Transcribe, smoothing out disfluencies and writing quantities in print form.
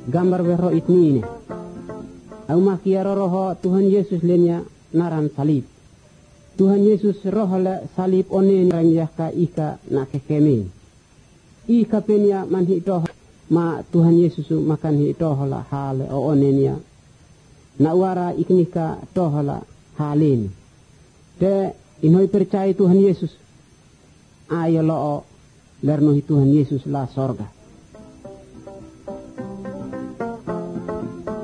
gambar wero itni ini. Au makia roho Tuhan Yesus lenya naran salib. Tuhan Yesus roho le salib onen ranjah ka ika na kekeme. Ika penya manhi toh ma Tuhan Yesus makan hi toh la hale o onenia. Na wara iknika toh la halin. De inoi percaya Tuhan Yesus. Ayo lo lerno Tuhan Yesus la sorga.